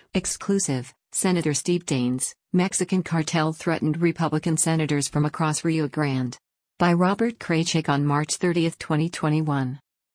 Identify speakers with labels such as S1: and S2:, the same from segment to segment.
S1: Exclusive, Senator Steve Daines, Mexican cartel threatened Republican senators from across Rio Grande. By Robert Kraychik on March 30, 2021.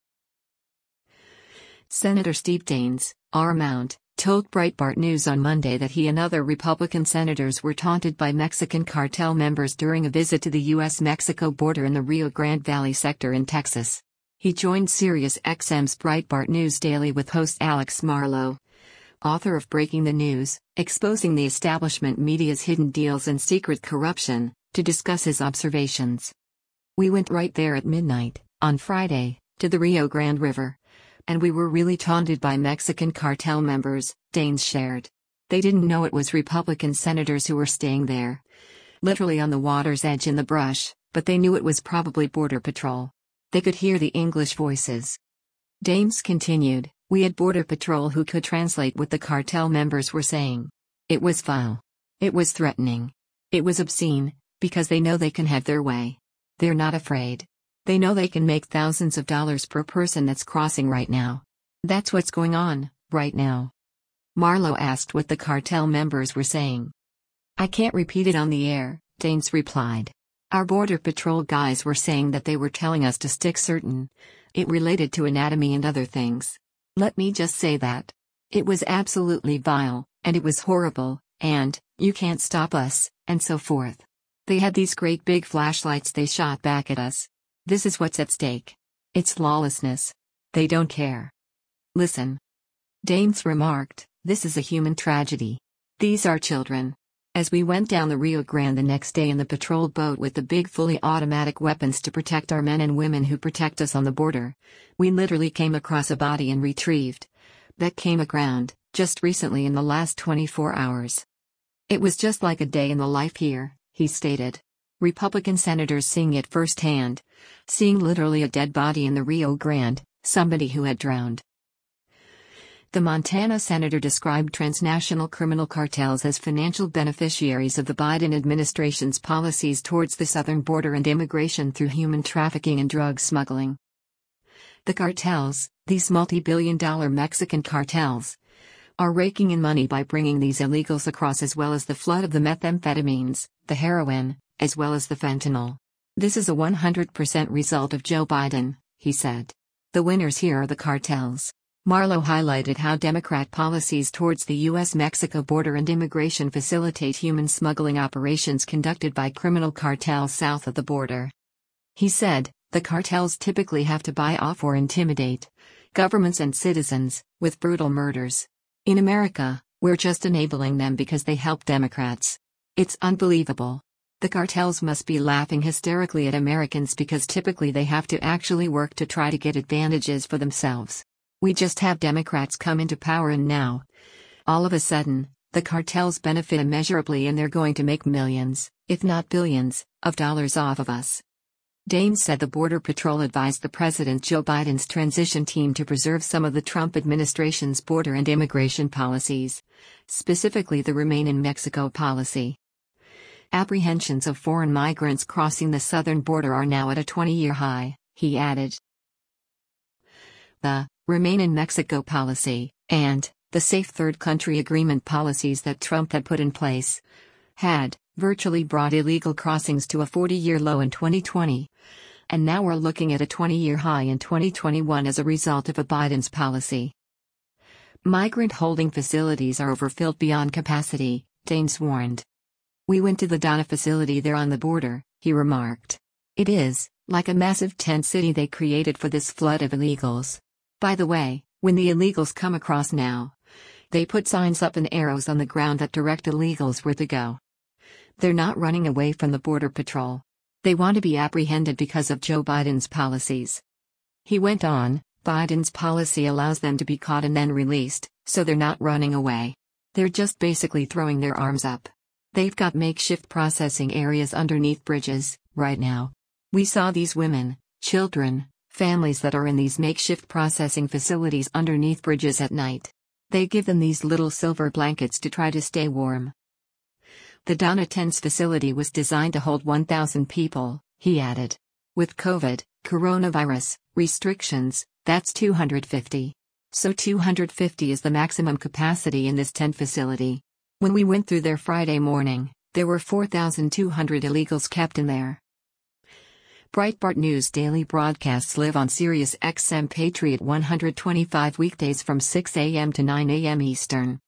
S1: Senator Steve Daines, R-Mount, told Breitbart News on Monday that he and other Republican senators were taunted by Mexican cartel members during a visit to the U.S.-Mexico border in the Rio Grande Valley sector in Texas. He joined SiriusXM's Breitbart News Daily with host Alex Marlow, author of Breaking the News, Exposing the Establishment Media's Hidden Deals and Secret Corruption, to discuss his observations. "We went right there at midnight, on Friday, to the Rio Grande River. And we were really taunted by Mexican cartel members," Daines shared. "They didn't know it was Republican senators who were staying there, literally on the water's edge in the brush, but they knew it was probably Border Patrol. They could hear the English voices." Daines continued, "We had Border Patrol who could translate what the cartel members were saying. It was vile. It was threatening. It was obscene, because they know they can have their way. They're not afraid. They know they can make thousands of dollars per person that's crossing right now. That's what's going on, right now." Marlow asked what the cartel members were saying. "I can't repeat it on the air," Daines replied. "Our Border Patrol guys were saying that they were telling us to stick certain. It related to anatomy and other things. Let me just say that. It was absolutely vile, and it was horrible, and, you can't stop us, and so forth. They had these great big flashlights they shot back at us. This is what's at stake. It's lawlessness. They don't care. Listen." Daines remarked, "This is a human tragedy. These are children. As we went down the Rio Grande the next day in the patrol boat with the big fully automatic weapons to protect our men and women who protect us on the border, we literally came across a body and retrieved that came aground, just recently in the last 24 hours. It was just like a day in the life here," he stated. Republican senators seeing it firsthand, seeing literally a dead body in the Rio Grande, somebody who had drowned. The Montana senator described transnational criminal cartels as financial beneficiaries of the Biden administration's policies towards the southern border and immigration through human trafficking and drug smuggling. The cartels, these multi-billion-dollar Mexican cartels, are raking in money by bringing these illegals across, as well as the flood of the methamphetamines, the heroin, as well as the fentanyl. This is a 100% result of Joe Biden," he said. "The winners here are the cartels." Marlow highlighted how Democrat policies towards the U.S.-Mexico border and immigration facilitate human smuggling operations conducted by criminal cartels south of the border. He said, "The cartels typically have to buy off or intimidate governments and citizens with brutal murders. In America, we're just enabling them because they help Democrats. It's unbelievable. The cartels must be laughing hysterically at Americans because typically they have to actually work to try to get advantages for themselves. We just have Democrats come into power and now, all of a sudden, the cartels benefit immeasurably and they're going to make millions, if not billions, of dollars off of us." Daines said the Border Patrol advised the President Joe Biden's transition team to preserve some of the Trump administration's border and immigration policies, specifically the Remain in Mexico policy. "Apprehensions of foreign migrants crossing the southern border are now at a 20-year high," he added. The Remain in Mexico policy, and the Safe Third Country Agreement policies that Trump had put in place, had virtually brought illegal crossings to a 40-year low in 2020, and now we're looking at a 20-year high in 2021 as a result of Biden's policy. "Migrant holding facilities are overfilled beyond capacity," Daines warned. "We went to the Donna facility there on the border," he remarked. "It is like a massive tent city they created for this flood of illegals. By the way, when the illegals come across now, they put signs up and arrows on the ground that direct illegals where to go. They're not running away from the Border Patrol. They want to be apprehended because of Joe Biden's policies." He went on, "Biden's policy allows them to be caught and then released, so they're not running away. They're just basically throwing their arms up. They've got makeshift processing areas underneath bridges, right now. We saw these women, children, families that are in these makeshift processing facilities underneath bridges at night. They give them these little silver blankets to try to stay warm." The Donna Tents facility was designed to hold 1,000 people, he added. With coronavirus, restrictions, that's 250. So 250 is the maximum capacity in this tent facility. When we went through there Friday morning, there were 4,200 illegals kept in there. Breitbart News daily broadcasts live on Sirius XM Patriot 125 weekdays from 6 a.m. to 9 a.m. Eastern.